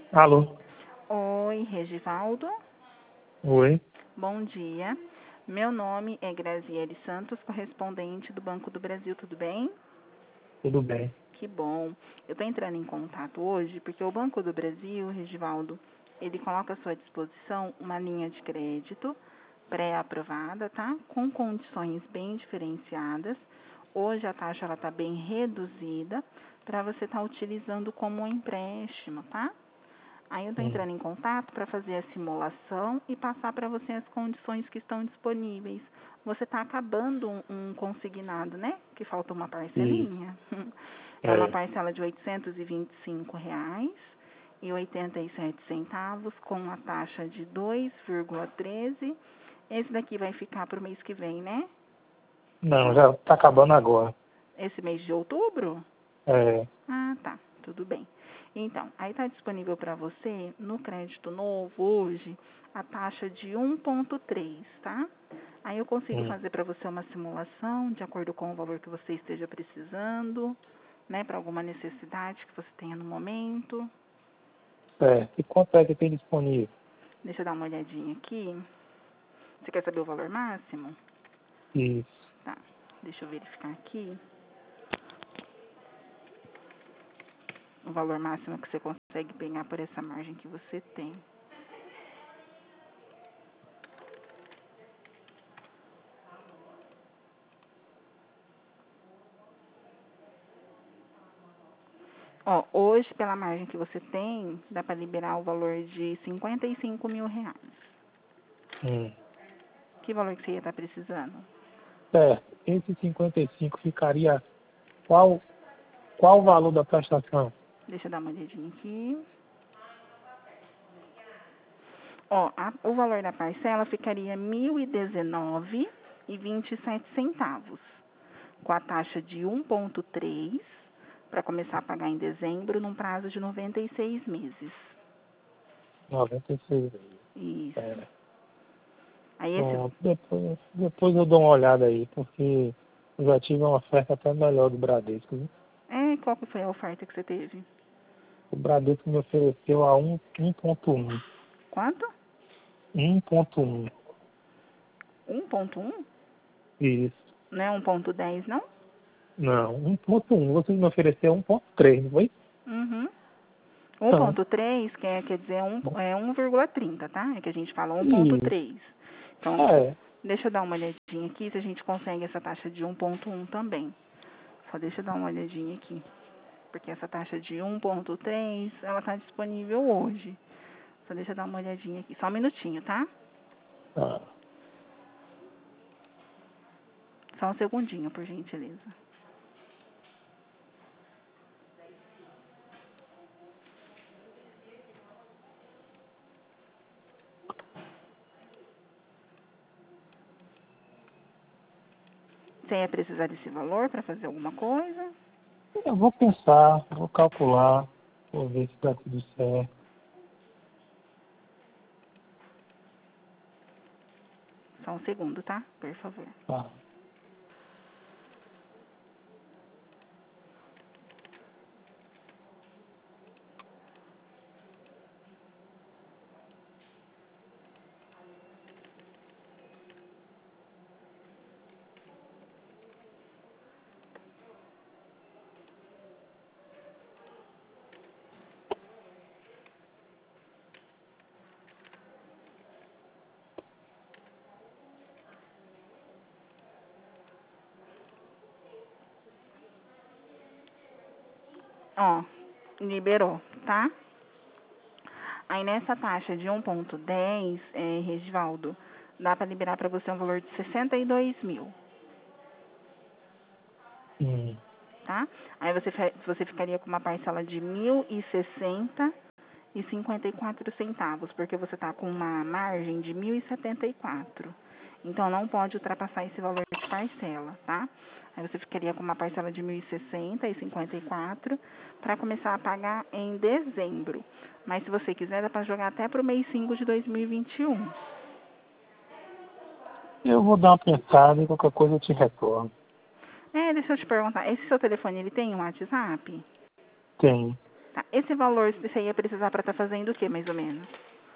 Alô? Oi, Regivaldo. Oi, Bom dia. Meu nome é Graziele Santos, correspondente do Banco do Brasil, tudo bem? tudo bem? Que bom. Eu estou entrando em contato hoje porque o Banco do Brasil, Regivaldo, ele coloca à sua disposição uma linha de crédito pré-aprovada, tá? Com condições bem diferenciadas. Hoje a taxa ela está bem reduzida para você estar utilizando como um empréstimo, tá? Aí eu estou Hum, entrando em contato para fazer a simulação e passar para você as condições que estão disponíveis. Você está acabando um consignado, né? Que falta uma isso, parcelinha. É uma é. parcela de R$ 825,87 com a taxa de 2,13. Esse daqui vai ficar para o mês que vem, né? Não, já tá acabando agora. Esse mês de outubro? É, Ah, tá. Tudo bem. Então, aí está disponível para você, no crédito novo, hoje, a taxa de 1,3, tá? Aí eu consigo hum, fazer para você uma simulação de acordo com o valor que você esteja precisando, né, para alguma necessidade que você tenha no momento. E quanto é que tem disponível? Deixa eu dar uma olhadinha aqui. Você quer saber o valor máximo? Isso. Tá. Deixa eu verificar aqui. O valor máximo que você consegue pegar por essa margem que você tem. Ó, hoje, pela margem que você tem, dá para liberar o valor de R$ 55.000. Hum. Que valor que você ia estar precisando? Certo. Esse 55 ficaria qual o valor da prestação? Deixa eu dar uma olhadinha aqui. Ó, o valor da parcela ficaria R$ 1.019,27, com a taxa de 1,3 para começar a pagar em dezembro, num prazo de 96 meses. 96. Isso. É. Aí esse. Bom, depois eu dou uma olhada aí, porque eu já tive uma oferta até melhor do Bradesco, viu? Qual que foi a oferta que você teve? O Bradesco me ofereceu a 1,1. Quanto? 1,1. 1,1? Isso. Não é 1,10, não? Não, 1,1. Você me ofereceu 1,3, não foi? Uhum. Então, 1,3 quer dizer 1,30, tá? É que a gente fala isso. 1,3. Então, É, deixa eu dar uma olhadinha aqui se a gente consegue essa taxa de 1,1 também. Só deixa eu dar uma olhadinha aqui. Porque essa taxa de 1,3, ela tá disponível hoje. Só deixa eu dar uma olhadinha aqui. Só um minutinho, tá? tá. Só um segundinho, por gentileza. Você ia precisar desse valor para fazer alguma coisa? Eu vou pensar, vou calcular, vou ver se tá tudo certo. Só um segundo, tá? Por favor. Tá. Ó, liberou, tá? Aí nessa taxa de 1,10, Regivaldo, dá para liberar para você um valor de 62 mil, Hum, tá? Aí você ficaria com uma parcela de 1.060,54, porque você está com uma margem de 1.074. Então não pode ultrapassar esse valor de parcela, tá? Aí você ficaria com uma parcela de 1.060,54 para começar a pagar em dezembro. Mas se você quiser, dá para jogar até para o mês 5 de 2021. eu vou dar uma pensada e qualquer coisa eu te retorno. Deixa eu te perguntar, esse seu telefone, ele tem um WhatsApp? Tem. Tá. Esse valor você ia precisar para estar fazendo o quê, mais ou menos?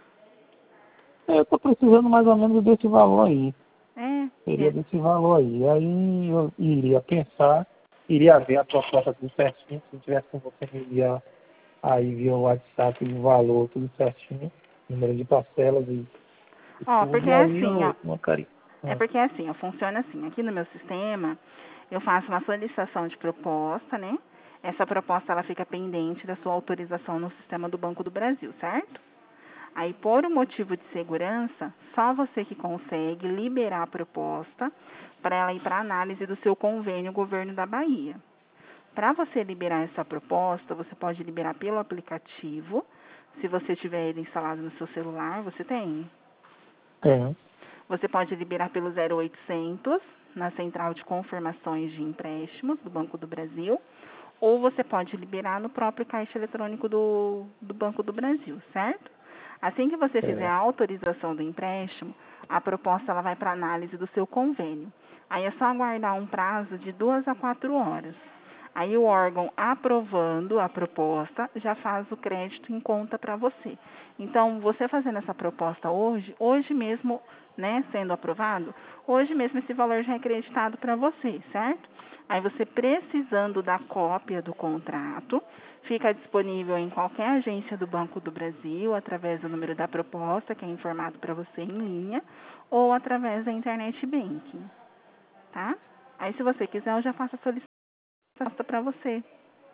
Eu estou precisando mais ou menos desse valor aí. É, Seria desse valor aí. Aí eu iria pensar, iria ver a proposta tudo certinho. Se tivesse com você, me enviar aí via WhatsApp o valor tudo certinho, número de parcelas e ó, tudo. porque E é aí assim, ó. eu marcaria. É porque é assim, ó, funciona assim. Aqui no meu sistema, eu faço uma solicitação de proposta, né? Essa proposta ela fica pendente da sua autorização no sistema do Banco do Brasil, certo? Aí, por um motivo de segurança, só você que consegue liberar a proposta para ela ir para análise do seu convênio Governo da Bahia. Para você liberar essa proposta, você pode liberar pelo aplicativo. Se você tiver ele instalado no seu celular, você tem. Tem. Você pode liberar pelo 0800, na Central de Confirmações de Empréstimos do Banco do Brasil, ou você pode liberar no próprio caixa eletrônico do Banco do Brasil, certo? Assim que você fizer a autorização do empréstimo, a proposta ela vai para análise do seu convênio. Aí é só aguardar um prazo de 2 a 4 horas. Aí o órgão aprovando a proposta já faz o crédito em conta para você. Então, você fazendo essa proposta hoje mesmo, né, sendo aprovado, hoje mesmo esse valor já é creditado para você, certo? Aí você precisando da cópia do contrato, fica disponível em qualquer agência do Banco do Brasil, através do número da proposta, que é informado para você em linha, ou através da Internet Banking, tá? Aí, se você quiser, eu já faço a solicitação para você.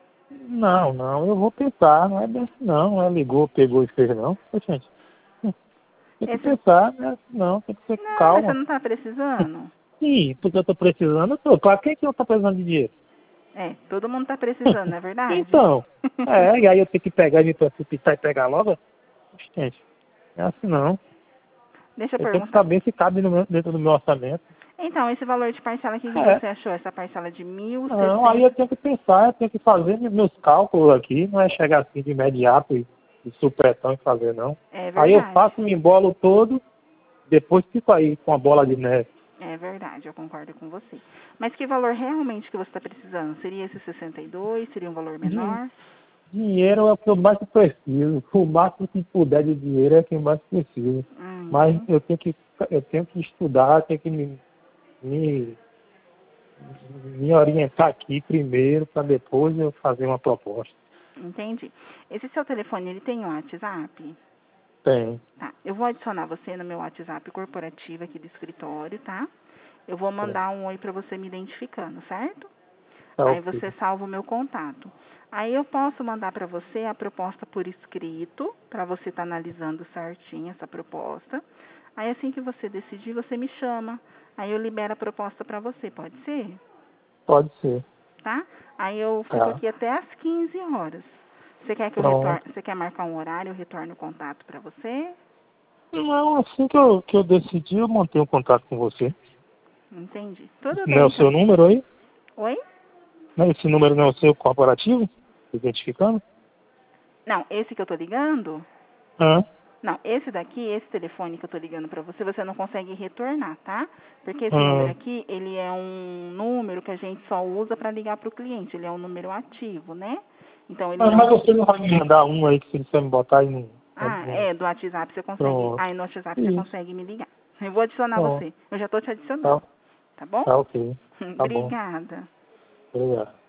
Não, eu vou pensar, não é bem assim não é ligou, pegou e fez não. Ô, gente, tem que pensar, né? Não, tem que ser com Não, mas você calma. não está precisando? Sim, porque eu estou precisando, eu tô. Para quem que eu estou precisando de dinheiro? É, todo mundo está precisando, não é verdade? Então, e aí eu tenho que pegar e me precipitar e pegar logo? Gente, não é assim não. Deixa eu Eu tenho que perguntar. saber se cabe dentro do meu orçamento. Então, esse valor de parcela aqui que É, você achou? Essa parcela de não, aí 1.600? eu tenho que pensar, eu tenho que fazer meus cálculos aqui, não é chegar assim de imediato e supetão e fazer não. É Aí eu verdade. faço, me embolo todo, depois fico aí com a bola de neve. É verdade, eu concordo com você. Mas que valor realmente que você está precisando? Seria esse 62? Seria um valor Din- menor? Dinheiro é o que eu mais preciso. O máximo que puder de dinheiro é o que eu mais preciso. Mas Entendi. eu tenho que estudar, tenho que me, me orientar aqui primeiro para depois eu fazer uma proposta. Entendi. Esse seu telefone, ele tem um WhatsApp? Tem. Tá. Eu vou adicionar você no meu WhatsApp corporativo aqui do escritório, tá? Eu vou Tem. mandar um oi para você me identificando, certo? Tá Aí ok. você salva o meu contato. Aí eu posso mandar para você a proposta por escrito, para você estar analisando certinho essa proposta. Aí assim que você decidir, você me chama. Aí eu libero a proposta para você, pode ser? Pode ser. Tá? Aí eu fico Tá. aqui até às 15 horas. Você quer que eu retorne, Pronto. você quer marcar um horário, eu retorno o contato para você? Não, assim que eu decidi, eu montei um contato com você. Entendi. Tudo Não é bem, o seu então. número aí? Oi? Não, esse número não é o seu corporativo? Identificando? Não, esse que eu tô ligando? Ah, Não, esse daqui, esse telefone que eu tô ligando pra você, você não consegue retornar, tá? Porque esse número ah. aqui, ele é um número que a gente só usa pra ligar pro cliente. Ele é um número ativo, né? Então ele Mas não. você não vai me mandar um aí que se você me botar aí no. Ah, é, do WhatsApp você consegue. Pronto. Aí no WhatsApp você Isso. consegue me ligar. Eu vou adicionar Pronto. você. Eu já tô te adicionando, Tá, tá bom? tá ok. Tá bom. Obrigada. Obrigado.